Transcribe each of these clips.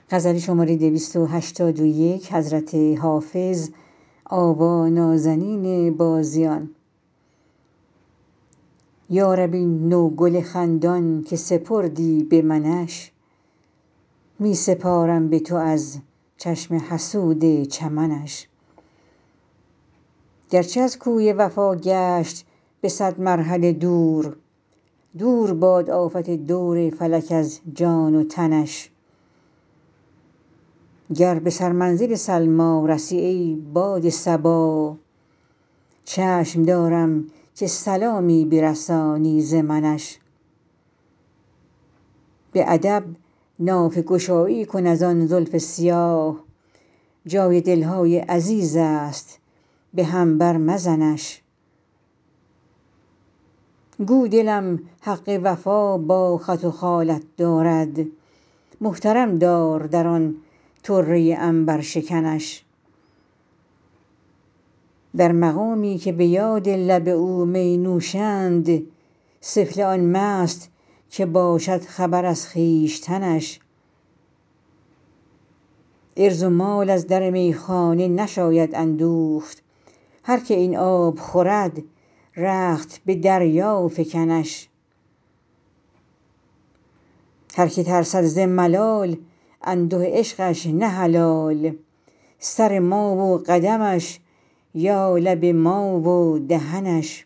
یا رب این نوگل خندان که سپردی به منش می سپارم به تو از چشم حسود چمنش گرچه از کوی وفا گشت به صد مرحله دور دور باد آفت دور فلک از جان و تنش گر به سرمنزل سلمیٰ رسی ای باد صبا چشم دارم که سلامی برسانی ز منش به ادب نافه گشایی کن از آن زلف سیاه جای دل های عزیز است به هم بر مزنش گو دلم حق وفا با خط و خالت دارد محترم دار در آن طره عنبرشکنش در مقامی که به یاد لب او می نوشند سفله آن مست که باشد خبر از خویشتنش عرض و مال از در میخانه نشاید اندوخت هر که این آب خورد رخت به دریا فکنش هر که ترسد ز ملال انده عشقش نه حلال سر ما و قدمش یا لب ما و دهنش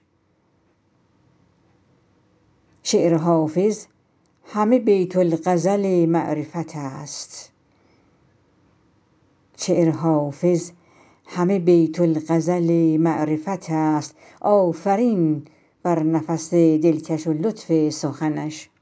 شعر حافظ همه بیت الغزل معرفت است آفرین بر نفس دلکش و لطف سخنش